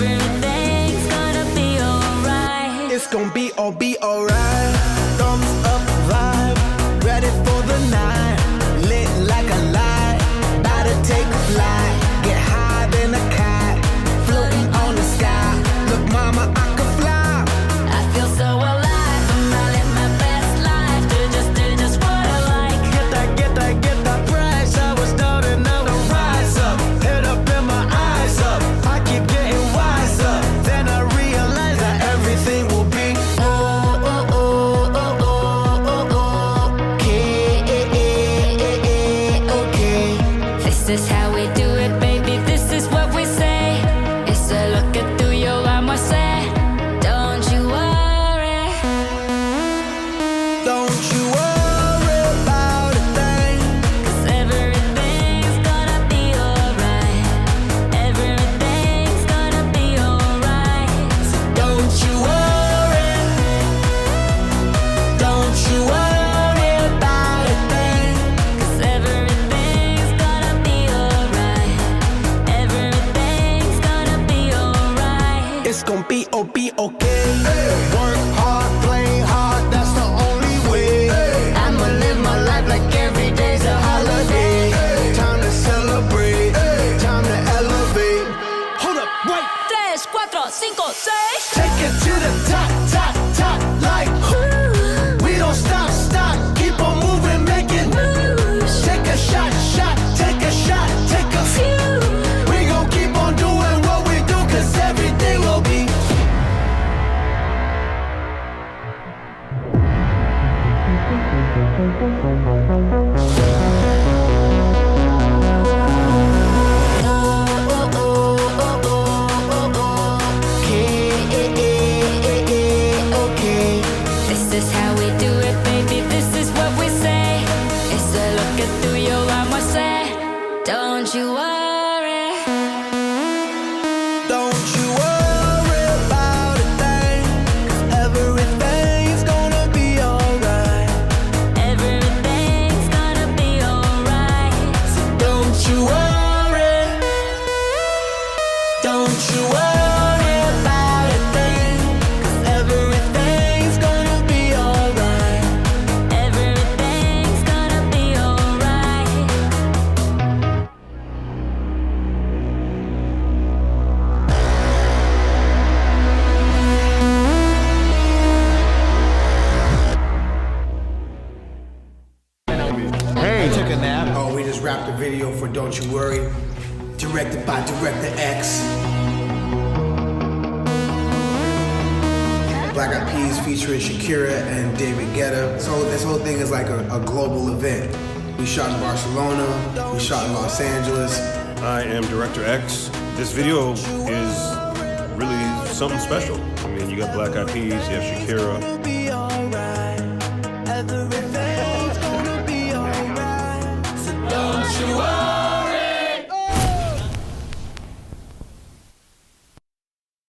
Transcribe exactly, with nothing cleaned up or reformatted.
Everything's gonna be alright. It's gonna be all be alright. Thumbs up vibe, ready for the night. Lit like a light, about to take a flight. Get higher than a kite, floating on the sky. Look, mama, I can fly. I feel so alive. I'ma live my best life. Do just, do just what I like. Get that, get that, get that price. I was down and now I rise up. Head up and my eyes up. I keep getting wiser. Then I realize that everything will be oh, oh, oh, oh, oh, oh, oh. Okay, okay. This is how we do it, baby. This is what we say. It's a look at through your eyes, I say. Don't you worry. Don't you worry about a thing. 'Cause everything's gonna be alright. Everything's gonna be alright. Don't you worry. Don't you worry about a thing. 'Cause everything's gonna be alright. Everything's gonna be alright. It's gonna be oh be okay. Work hard, play hard, that's the only way. I'ma live my life like every day's a holiday. Time to celebrate, time to elevate. Hold up, wait. Tres, cuatro, cinco, seis. Take it to the top, top, top, like we don't stop, stop, keep on moving, making moves. Take a shot, shot, take a shot, take a few. We gon' keep on doing what we do, 'cause everything will be. This is how we do it, baby. This is what we say. It's a look at through your eyes, I say. Don't you worry. Don't you worry about a thing, 'cause everything's gonna be alright. Everything's gonna be alright. Don't you worry. Don't you worry about a thing, 'cause everything's gonna be alright. Everything's gonna be alright. Hey, took a nap. Oh, we just wrapped a video for Don't You Worry, directed by Director X. Black Eyed Peas featuring Shakira and David Guetta. So this whole thing is like a, a global event. We shot in Barcelona, we shot in Los Angeles. I am Director X. This video is really something special. I mean, you got Black Eyed Peas, you have Shakira. Be alright.